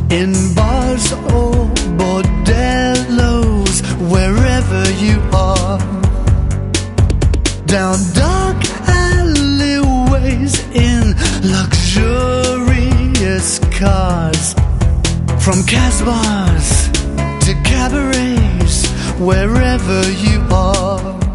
in bars or bordellos, wherever you are, down dark alleyways in luxurious cars, from Casbahs to cabarets, wherever you are.